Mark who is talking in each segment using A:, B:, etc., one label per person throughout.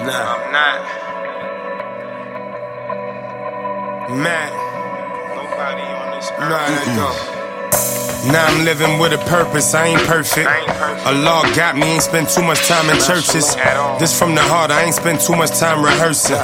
A: Nah, I'm not. Man, nobody on this earth. Nah, let go. Now I'm living with a purpose, I ain't perfect. Allah got me, ain't spent too much time in churches. This from the heart, I ain't spent too much time rehearsing.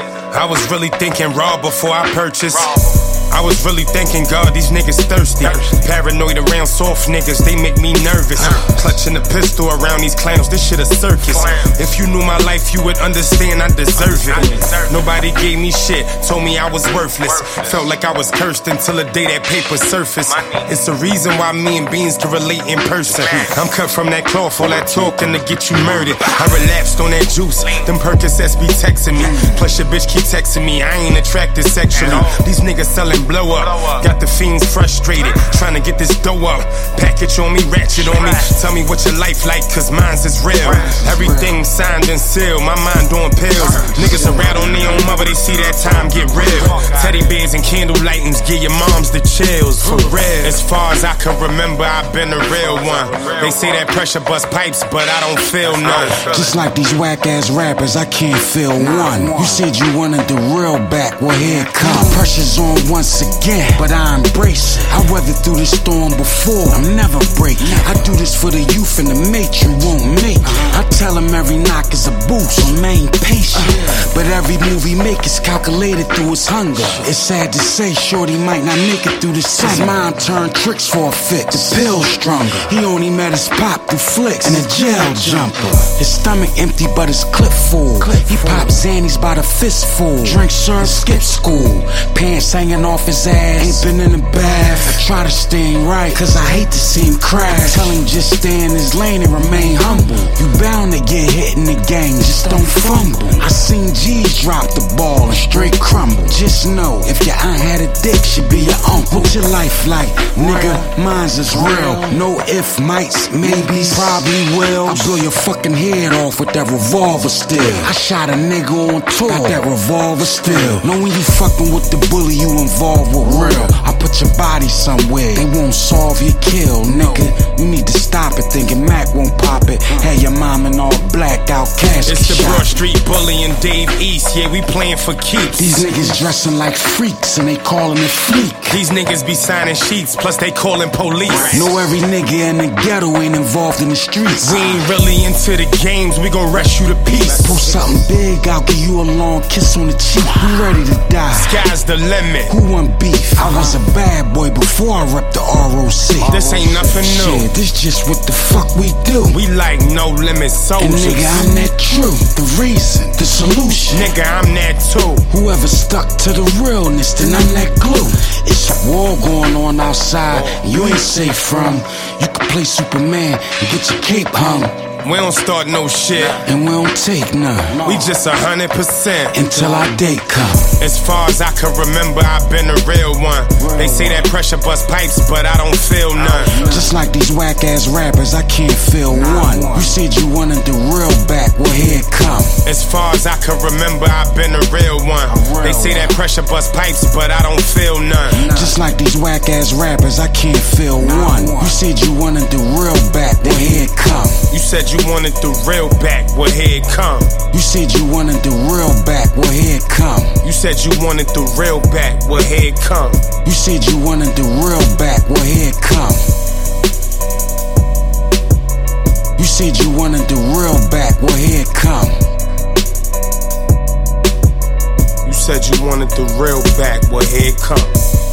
A: I was really thinking raw before I purchased. I was really thinking, God, these niggas thirsty. Paranoid around soft niggas, they make me nervous. Clutching a pistol around these clowns, this shit a circus. If you knew my life, you would understand I deserve it. Nobody gave me shit, told me I was worthless. Felt like I was cursed until the day that paper surfaced. It's the reason why me and Beans can relate in person. I'm cut from that cloth, all that talking to get you murdered. I relapsed on that juice, them Percocets be texting me. Plus your bitch keep texting me, I ain't attracted sexually. These niggas selling blow up, got the fiends frustrated, trying to get this dough up. Package on me, ratchet on me. Tell me what your life like, cause mine's is real. Everything signed and sealed, my mind doing pills. Niggas are rat on their own mother, they see that time get real. Teddy bears and candle lightings, give your moms the chills, for real. As far as I can remember, I've been a real one. They say that pressure bust pipes, but I don't feel none.
B: Just like these whack ass rappers, I can't feel one. You said you wanted the real back, well here it comes. Pressure's on once again, but I embrace it. I weathered through the storm before, I'm never breaking. I do this for the youth and the mate you won't make. I tell them every knock is a boost, so remain patient. But every move he make is calculated through his hunger. It's sad to say, shorty might not make it through the summer. His mind turned tricks for a fix, the pill's stronger. He only met his pop through flicks and a jail jumper. His stomach empty but his clip full. He pops Xannies by the fistful. Drink syrup, skip school. Pants hanging off his ass. Ain't been in the bath. I try to stay right, cause I hate to see him crash. Tell him just stay in his lane and remain humble. You bound to get hit in the game, just don't fumble. I seen G's drop the ball and straight crumble. Just know, if your aunt had a dick, she'd be your uncle. What's your life like, nigga? Mine's is real. No if, mights, maybes, probably will. I blow your fucking head off with that revolver still. I shot a nigga on tour, got that revolver still. Know when you fucking with the bully, you involved with real. I put your body somewhere, they won't solve your kill, nigga. You need to stop it, thinking Mac won't pop it. Had your mom in all black out cash.
A: It's the Broad Street Bully and Dave East, yeah, we playing for keeps.
B: These niggas dressing like freaks and they calling it fleek.
A: These niggas be signing sheets, plus they calling police.
B: Know every nigga in the ghetto ain't involved in the streets.
A: We ain't really into the games, we gon' rush you to peace.
B: Pull something big, I'll give you a long kiss on the cheek. We ready to die,
A: sky's the limit.
B: Who want beef? I was a bad boy before I repped the ROC.
A: This ain't nothing new.
B: Shit, this just what the fuck we do.
A: We like no limit soldiers.
B: And nigga, I'm that truth, the reason, the solution.
A: Nigga, I'm that too.
B: Whoever stuck to the realness, then I'm that glue. It's a war going on outside, you ain't safe from. You can play Superman and get your cape hung.
A: We don't start no shit,
B: and we don't take none.
A: We just 100%
B: until our day come.
A: As far as I can remember, I've been a real one. They say that pressure bust pipes, but I don't feel none.
B: Just like these whack ass rappers, I can't feel one. You said you wanted the real back, well here it come.
A: As far as I can remember, I've been a real one. They say that pressure bust pipes, but I don't feel none.
B: Just like these whack ass rappers, I can't feel one. You said you wanted the real back, well here it come.
A: You said you wanted the real back, well here it come.
B: You said you wanted the real back, well here it come.
A: You said you wanted the real back, well here it come.
B: You said you wanted the real back, well here it come. You said you wanted the real back, well here it come.
A: You said you wanted the real back, well here it come.